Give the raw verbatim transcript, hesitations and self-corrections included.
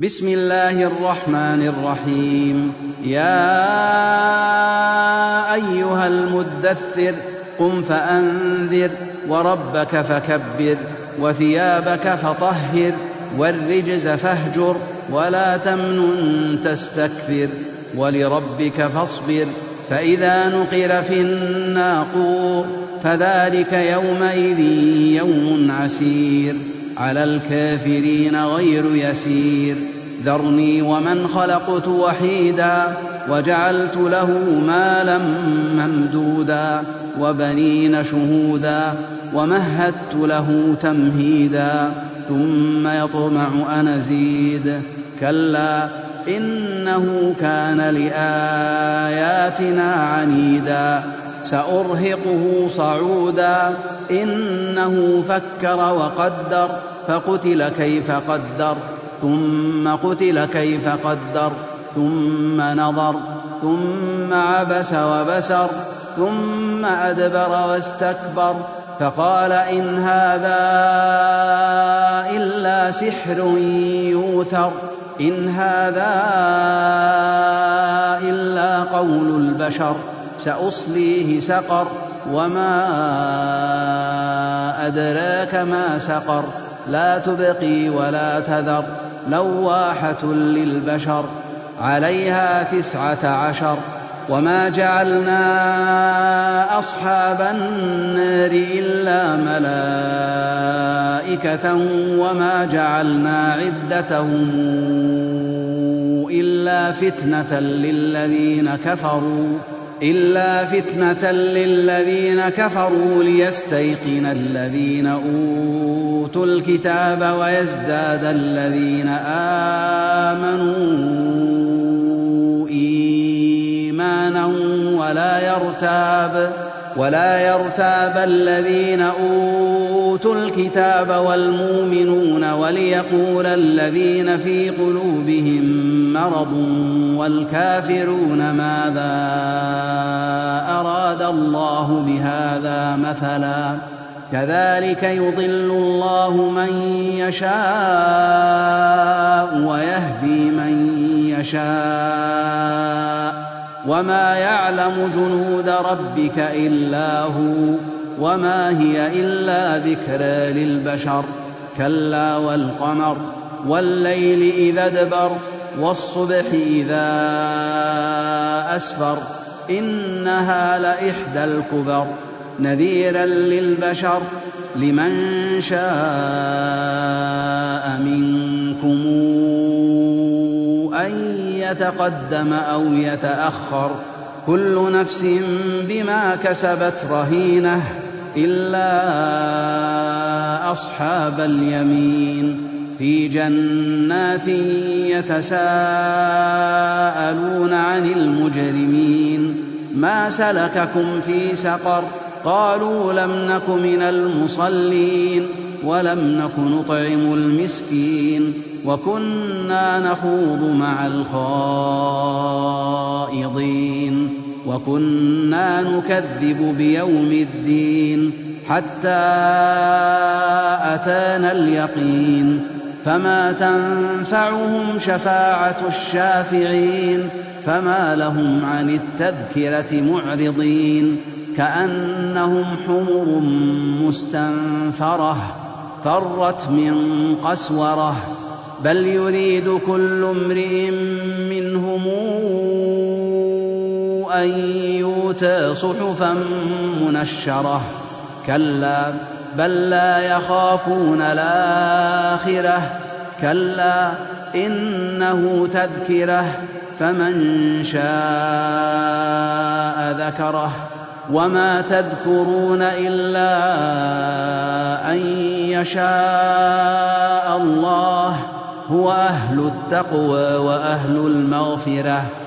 بسم الله الرحمن الرحيم. يا أيها المدثر قم فأنذر وربك فكبر وثيابك فطهر والرجز فاهجر ولا تمنن تستكثر ولربك فاصبر. فإذا نقر في الناقور فذلك يومئذ يوم عسير على الكافرين غير يسير. ذرني ومن خلقت وحيدا وجعلت له مالا ممدودا وبنين شهودا ومهدت له تمهيدا ثم يطمع أن أزيد. كلا إنه كان لآياتنا عنيدا سأرهقه صعودا. إنه فكر وقدر فقتل كيف قدر ثم قتل كيف قدر ثم نظر ثم عبس وبسر ثم أدبر واستكبر فقال إن هذا إلا سحر يؤثر إن هذا إلا قول البشر سأصليه سقر وما أدراك ما سقر لا تبقي ولا تذر لواحة للبشر عليها تسعة عشر. وما جعلنا أصحاب النار إلا ملائكة وما جعلنا عدتهم إلا فتنة للذين كفروا إلا فتنة للذين كفروا ليستيقن الذين أوتوا الكتاب ويزداد الذين آمنوا إيمانا ولا يرتاب ولا يرتاب الذين أوتوا الكتاب والمؤمنون وليقول الذين في قلوبهم مرض والكافرون ماذا أراد الله بهذا مثلا كذلك يضل الله من يشاء ويهدي من يشاء وما يعلم جنود ربك إلا هو وما هي إلا ذكرى للبشر. كلا والقمر والليل إذا ادبر والصبح إذا أسفر إنها لإحدى الكبر نذيرا للبشر لمن شاء منكم أن يتقدم أو يتأخر كل نفس بما كسبت رهينة إلا أصحاب اليمين في جنات يتساءلون عن المجرمين ما سلككم في سقر قالوا لم نك من المصلين ولم نك نطعم المسكين وكنا نخوض مع الخائضين وكنا نكذب بيوم الدين حتى أتانا اليقين فما تنفعهم شفاعة الشافعين فما لهم عن التذكرة معرضين كأنهم حمر مستنفرة فرت من قسورة بل يريد كل امرئ منهم أن يؤتى صحفا منشرة كلا بل لا يخافون الآخرة كلا إنه تذكرة فمن شاء ذكره وما تذكرون إلا أن يشاء الله هو أهل التقوى وأهل المغفرة